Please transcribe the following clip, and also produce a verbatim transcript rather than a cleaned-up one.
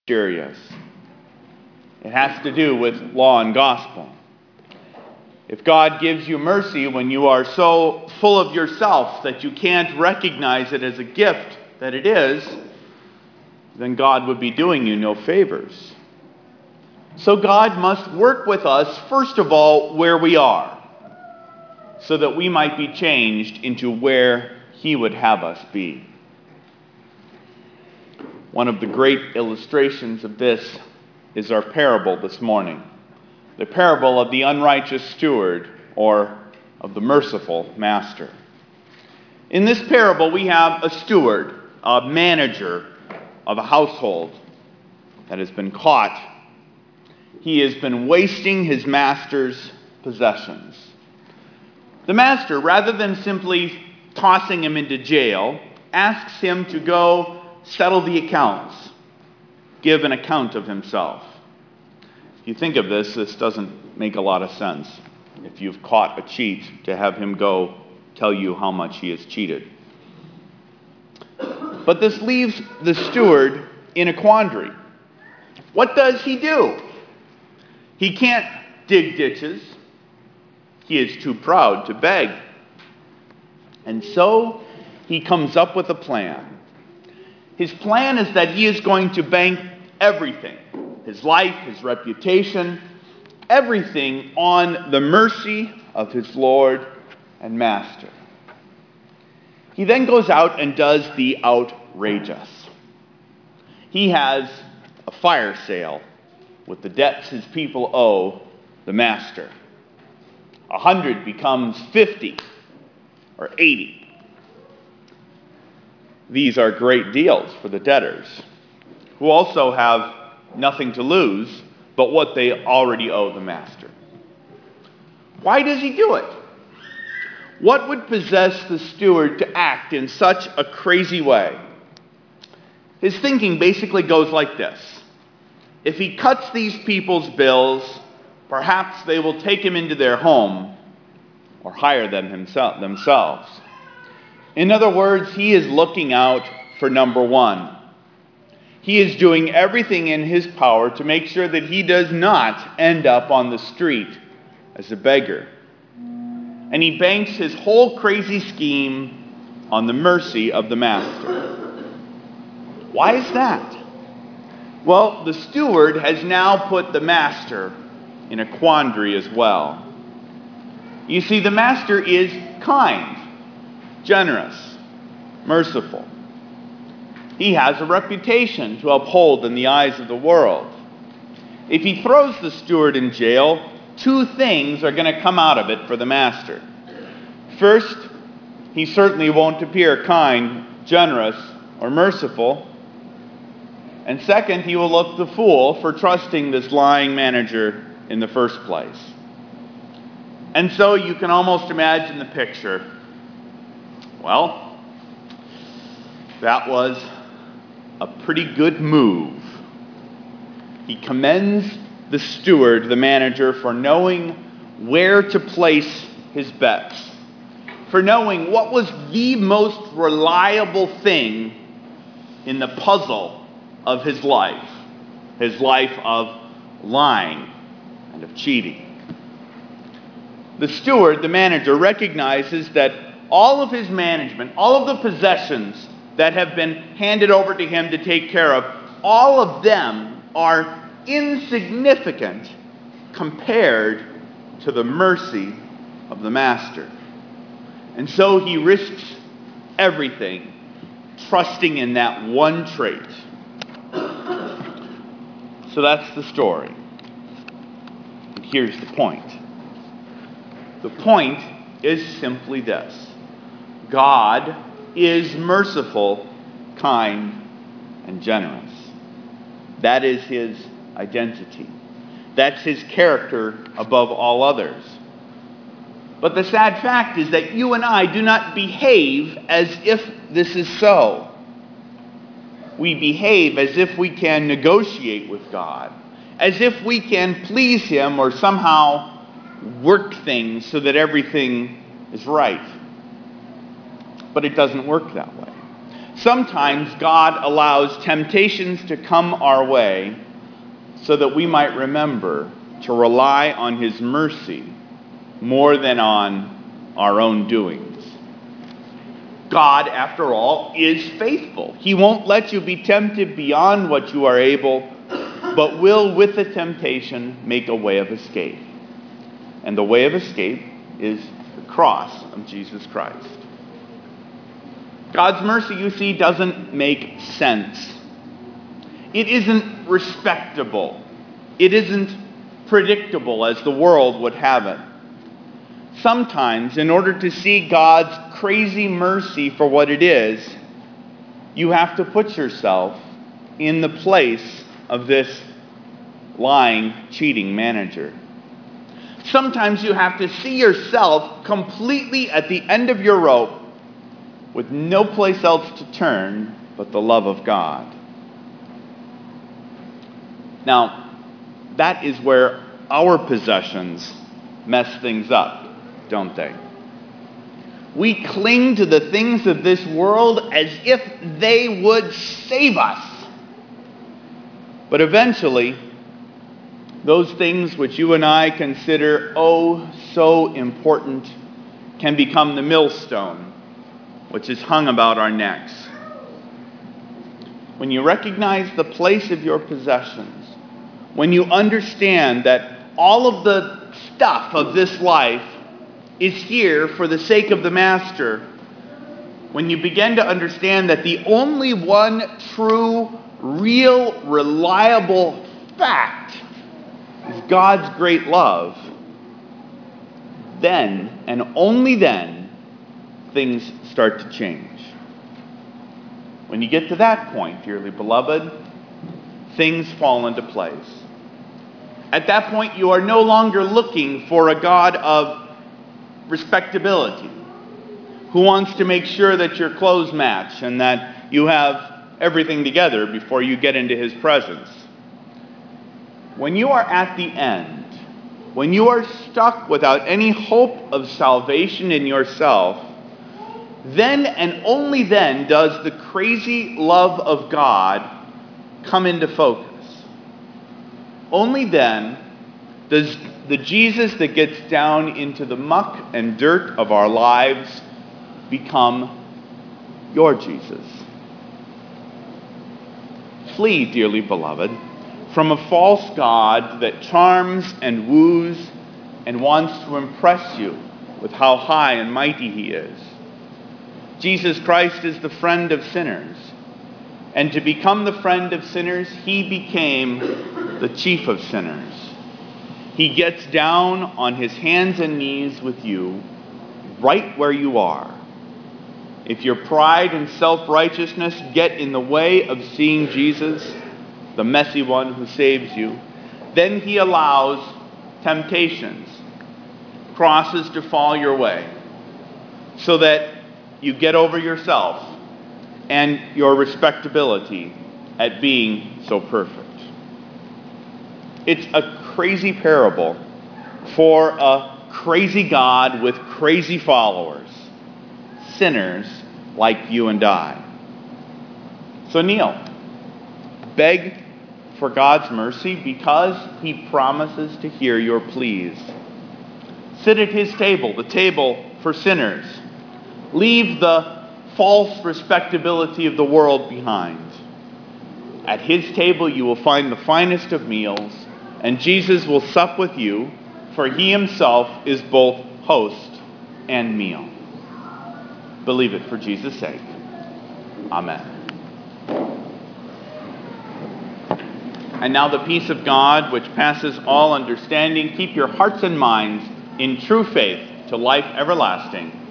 mysterious. It has to do with law and gospel. If God gives you mercy when you are so full of yourself that you can't recognize it as a gift that it is, then God would be doing you no favors. So God must work with us, first of all, where we are, so that we might be changed into where He would have us be. One of the great illustrations of this is our parable this morning. The parable of the unrighteous steward, or of the merciful master. In this parable, we have a steward, a manager of a household that has been caught. He has been wasting his master's possessions. The master, rather than simply tossing him into jail, asks him to go settle the accounts, give an account of himself. If you think of this, this doesn't make a lot of sense. If you've caught a cheat, to have him go tell you how much he has cheated. But this leaves the steward in a quandary. What does he do? He can't dig ditches. He is too proud to beg. And so he comes up with a plan. His plan is that he is going to bank everything, his life, his reputation, everything on the mercy of his Lord and Master. He then goes out and does the outrageous. He has a fire sale with the debts his people owe the master. A hundred becomes fifty or eighty. These are great deals for the debtors, who also have nothing to lose but what they already owe the master. Why does he do it? What would possess the steward to act in such a crazy way? His thinking basically goes like this. If he cuts these people's bills, perhaps they will take him into their home or hire them himself, themselves. In other words, he is looking out for number one. He is doing everything in his power to make sure that he does not end up on the street as a beggar. And he banks his whole crazy scheme on the mercy of the master. Why is that? Well, the steward has now put the master in a quandary as well. You see, the master is kind, generous, merciful. He has a reputation to uphold in the eyes of the world. If he throws the steward in jail, two things are going to come out of it for the master. First, he certainly won't appear kind, generous, or merciful. And second, he will look the fool for trusting this lying manager in the first place. And so you can almost imagine the picture. Well, that was a pretty good move. He commends the steward, the manager, for knowing where to place his bets, for knowing what was the most reliable thing in the puzzle of his life, his life of lying and of cheating. The steward, the manager, recognizes that all of his management, all of the possessions that have been handed over to him to take care of, all of them are insignificant compared to the mercy of the master. And so he risks everything, trusting in that one trait. So that's the story. And here's the point. The point is simply this. God is merciful, kind, and generous. That is his identity. That's his character above all others. But the sad fact is that you and I do not behave as if this is so. We behave as if we can negotiate with God, as if we can please him or somehow work things so that everything is right. But it doesn't work that way. Sometimes God allows temptations to come our way so that we might remember to rely on his mercy more than on our own doings. God, after all, is faithful. He won't let you be tempted beyond what you are able, but will, with the temptation, make a way of escape. And the way of escape is the cross of Jesus Christ. God's mercy, you see, doesn't make sense. It isn't respectable. It isn't predictable as the world would have it. Sometimes, in order to see God's crazy mercy for what it is, you have to put yourself in the place of this lying, cheating manager. Sometimes you have to see yourself completely at the end of your rope with no place else to turn but the love of God. Now, that is where our possessions mess things up, don't they? We cling to the things of this world as if they would save us. But eventually, those things which you and I consider oh so important can become the millstone which is hung about our necks. When you recognize the place of your possessions, when you understand that all of the stuff of this life is here for the sake of the Master, when you begin to understand that the only one true, real, reliable fact is God's great love, then, and only then, things start to change. When you get to that point, dearly beloved, things fall into place. At that point, you are no longer looking for a God of respectability who wants to make sure that your clothes match and that you have everything together before you get into his presence. When you are at the end, when you are stuck without any hope of salvation in yourself, then and only then does the crazy love of God come into focus. Only then does the Jesus that gets down into the muck and dirt of our lives become your Jesus. Flee, dearly beloved, from a false God that charms and woos and wants to impress you with how high and mighty he is. Jesus Christ is the friend of sinners. And to become the friend of sinners, he became the chief of sinners. He gets down on his hands and knees with you right where you are. If your pride and self-righteousness get in the way of seeing Jesus, the messy one who saves you, then he allows temptations, crosses to fall your way, so that you get over yourself and your respectability at being so perfect. It's a crazy parable for a crazy God with crazy followers, sinners like you and I. So kneel, beg for God's mercy because he promises to hear your pleas. Sit at his table, the table for sinners. Leave the false respectability of the world behind. At his table you will find the finest of meals, and Jesus will sup with you, for he himself is both host and meal. Believe it for Jesus' sake. Amen. And now the peace of God, which passes all understanding, keep your hearts and minds in true faith to life everlasting.